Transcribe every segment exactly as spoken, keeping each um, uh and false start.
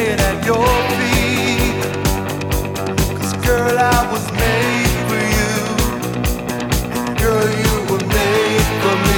laying at your feet. 'Cause girl, I was made for you. Girl, you were made for me.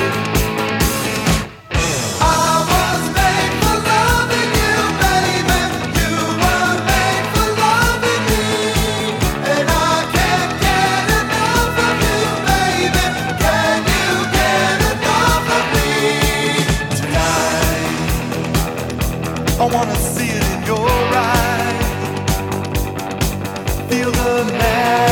I was made for loving you, baby. You were made for loving me. And I can't get enough of you, baby. Can you get enough of me? Tonight I wanna see it in your eyes. Feel the magic.